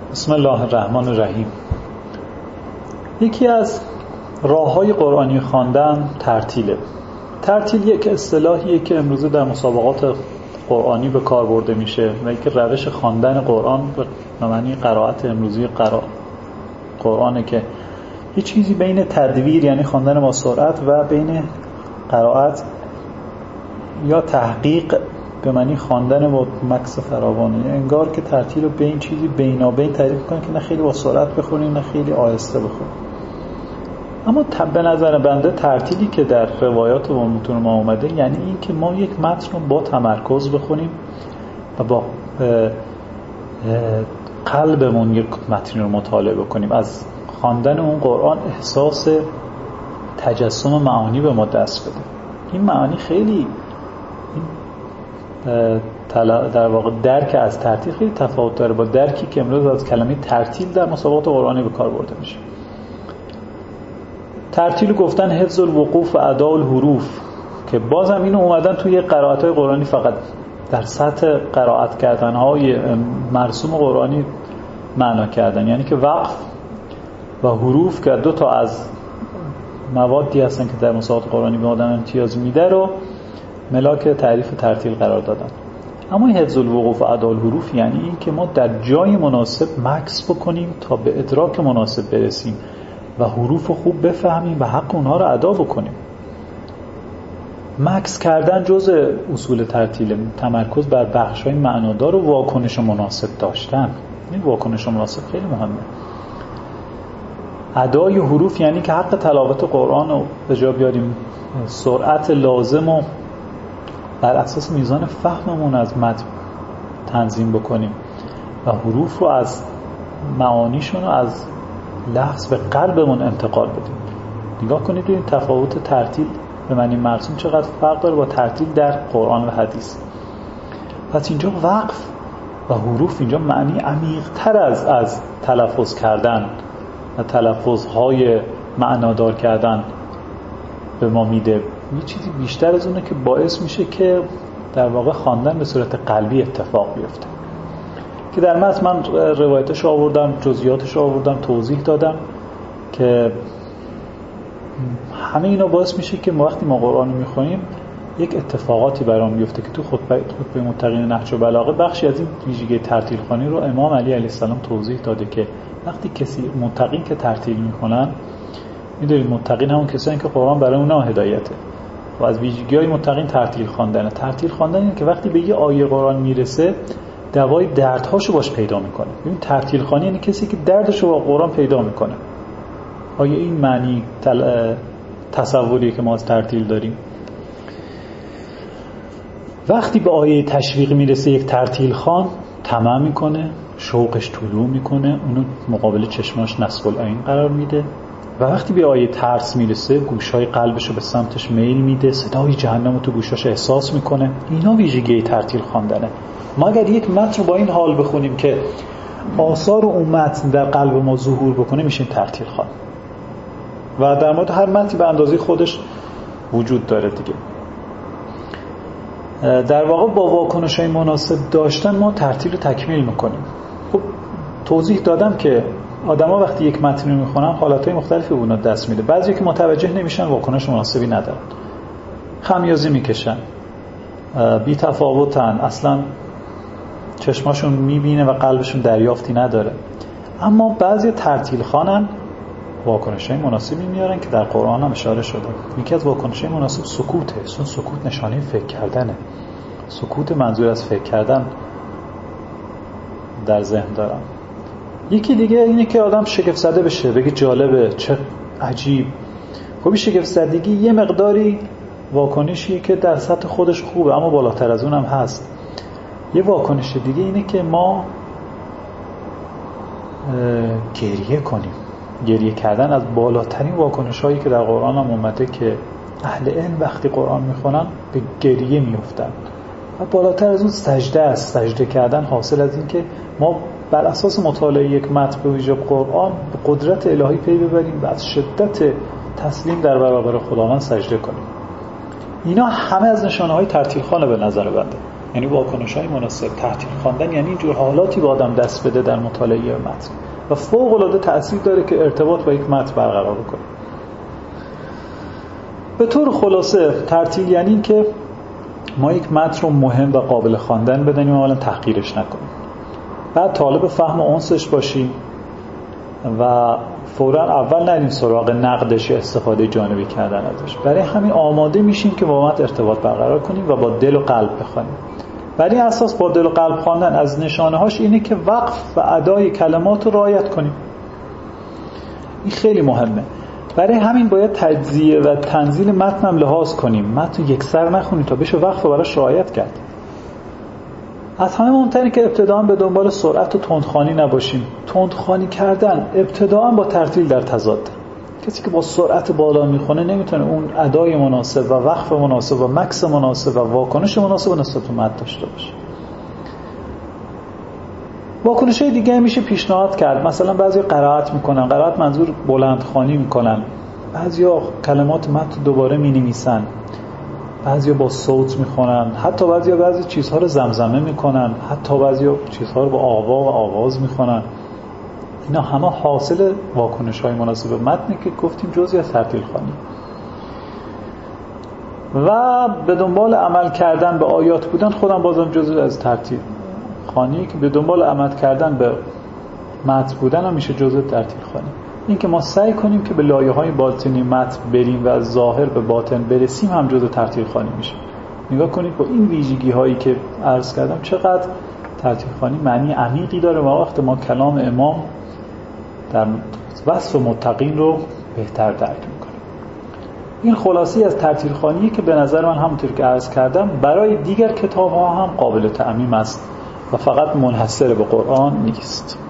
بسم الله الرحمن الرحیم. یکی از راه‌های قرآنی خواندن ترتیله. ترتیل یک اصطلاحیه که امروزه در مسابقات قرآنی به کار برده میشه و یک روش خواندن قرآن به معنی قرائت امروزی قرآنه که یه چیزی بین تدویر یعنی خواندن با سرعت و بین قرائت یا تحقیق به معنی خواندن با مکث فراوانه. انگار که ترتیل رو به این چیزی بینابین تعریف کنن که نه خیلی با سرعت بخونیم نه خیلی آهسته بخونیم. اما به نظر بنده ترتیلی که در روایات و متون ما اومده یعنی این که ما یک متن رو با تمرکز بخونیم و با قلبمون یک متن رو مطالعه بکنیم. از خواندن اون قرآن احساس تجسم معانی به ما دست بده. این معانی خیلی در واقع درک از ترتیل خیلی تفاوت داره با درکی که امروز از کلمه ترتیل در مسابقات قرآنی به کار برده میشه. ترتیل گفتن حفظ الوقوف و اداء الحروف که بازم اینو اومدن توی قرائت‌های قرآنی فقط در سطح قرائت کردن‌های مرسوم قرآنی معنا کردن، یعنی که وقف و حروف که دو تا از موادی هستن که در مسابقات قرآنی به آدم امتیاز میده رو ملاک تعریف ترتیل قرار دادن. اما حفظ الوقوف و اداء الحروف یعنی این که ما در جای مناسب مکث بکنیم تا به ادراک مناسب برسیم و حروف خوب بفهمیم و حق اونها رو ادا بکنیم. مکث کردن جزء اصول ترتیل، تمرکز بر بخش‌های معنادار و واکنش مناسب داشتن. این واکنش مناسب خیلی مهمه. ادای حروف یعنی که حق تلاوت قرآن رو به جا بیاریم، سرعت لازم رو بر اساس میزان فهممون از متن تنظیم بکنیم و حروف رو از معانیشون رو از لفظ به قلبمون انتقال بدیم. نگاه کنید این تفاوت ترتیل به معنی مرسوم چقدر فرق داره با ترتیل در قرآن و حدیث. پس اینجا وقف و حروف اینجا معنی عمیق‌تر از تلفظ کردن و تلفظهای معنادار کردن به ما میده. یه چیزی بیشتر از اونه که باعث میشه که در واقع خواندن به صورت قلبی اتفاق بیفته. که در متن من روایتش آوردم، جزئیاتش آوردم، توضیح دادم که همه اینا باعث میشه که وقتی ما قرآن رو میخونیم یک اتفاقاتی برام بیفته که تو خطبه متقین نهج البلاغه بخشی از این ویژگی ترتیل خوانی رو امام علی علیه السلام توضیح داده که وقتی کسی متقین که ترتیل میکنن، میدونید متقین همون کسایی که قرآن برای اونها هدایته و از ویژگی‌های متقین ترتیل خواندن. ترتیل خواندن اینه که وقتی به یه آیه قرآن میرسه دوای دردهاشو باش پیدا میکنه. ببین ترتیل خوانی یعنی کسی که دردشو با قرآن پیدا میکنه. آیا این معنی تصوریه که ما از ترتیل داریم؟ وقتی به آیه تشویق میرسه یک ترتیل خوان طمع میکنه، شوقش طلوع میکنه، اونو مقابل چشماش نصب العین قرار میده و وقتی به آیه ترس میرسه گوشای قلبشو به سمتش میل میده، صدای جهنم تو گوشاش احساس میکنه. اینا ویژگی ترتیل خواندنه. ما اگر یک متن رو با این حال بخونیم که آثار اون متن در قلب ما ظهور بکنه میشیم ترتیل خوان و در مورد هر متن به اندازه خودش وجود داره دیگه. در واقع با واکنش‌های مناسب داشتن ما ترتیل رو تکمیل میکنیم. خب توضیح دادم که آدما وقتی یک متن رو میخونن حالتهای مختلفی به اونا دست میده. بعضی که متوجه نمیشن واکنش مناسبی ندارن، خمیازه میکشن، بی تفاوتن، اصلا چشماشون میبینه و قلبشون دریافتی نداره. اما بعضی ترتیل خوانن واکنش‌های مناسبی میارن که در قرآن هم اشاره شده. یکی از واکنش‌های مناسب سکوته. سکوت نشانه فکر کردنه. سکوت منظور از فکر کردن در ذهن دارم. یکی دیگه اینه که آدم شگفت زده بشه، بگه جالبه، چه عجیب. خب این شگفت زدگی یه مقداری واکنشیه که در سطح خودش خوبه اما بالاتر از اونم هست. یه واکنش دیگه اینه که ما گریه کنیم. گریه کردن از بالاترین واکنش هایی که در قرآن هم اومده که اهل علم وقتی قرآن میخونن به گریه میفتن و بالاتر از اون سجده است. سجده کردن حاصل از این که ما بر اساس مطالعه یک متن به ویژه قرآن به قدرت الهی پی ببریم و از شدت تسلیم در برابر خداوند سجده کنیم. اینا همه از نشانه های ترتیل خوانه به نظر بنده. یعنی واکنش‌های مناسب. ترتیل خواندن یعنی اینجور حالاتی به آدم دست بده در مطالعه متن و فوق‌العاده تأثیر داره که ارتباط با یک متن برقرار بکنه. به طور خلاصه ترتیل یعنی این که ما یک متن رو مهم و قابل خواندن بدانیم و اولا تحقیرش نکنیم، بعد طالب فهم و انسش باشیم و فوراً اول نریم سراغ نقدش یا استفاده جانبی کردن ازش. برای همین آماده میشیم که با متن ارتباط برقرار کنیم و با دل و قلب بخونیم. بر این اساس با دل و قلب خواندن از نشانه‌هاش اینه که وقف و ادای کلمات رو رعایت کنیم. این خیلی مهمه. برای همین باید تجزیه و تنزیل متن هم لحاظ کنیم. متن یکسر نخونیم تا بشه وقف و براش رعایت کرد. از همه مهمتره که ابتداً به دنبال سرعت و تندخوانی نباشیم. تندخوانی کردن ابتداً با ترتیل در تضاد. کسی که با سرعت بالا میخونه نمیتونه اون ادای مناسب و وقف مناسب و مکث مناسب و واکنش مناسب نسبت به متن داشته باشه. واکنش‌های دیگه میشه پیشنهاد کرد. مثلا بعضی قرائت میکنن، قرائت منظور بلندخوانی میکنن، بعضیا کلمات متن دوباره مینویسن، بعضیا با صوت میخونن، حتی بعضی چیزها رو زمزمه میکنن، حتی بعضیا چیزها رو با آوا و آواز میخونن. اینا همه حاصل واکنش‌های مناسب متنی که گفتیم جزئی از ترتیل خوانی. و به دنبال عمل کردن به آیات بودن خودم بازم جزئی از ترتیل خوانی که به دنبال عمل کردن به متن بودن هم میشه جزء ترتیل خوانی. این که ما سعی کنیم که به لایه‌های باطنی متن بریم و از ظاهر به باطن برسیم هم جزء ترتیل خوانی میشه. نگاه کنید با این ویژگی‌هایی که عرض کردم چقدر ترتیل خوانی معنی عمیقی داره و وقت ما کلام امام در وصف متقین رو بهتر درک میکنیم. این خلاصی از ترتیل خوانی که به نظر من همونطور که عرض کردم برای دیگر کتاب‌ها هم قابل تعمیم است و فقط منحصر به قرآن نیست.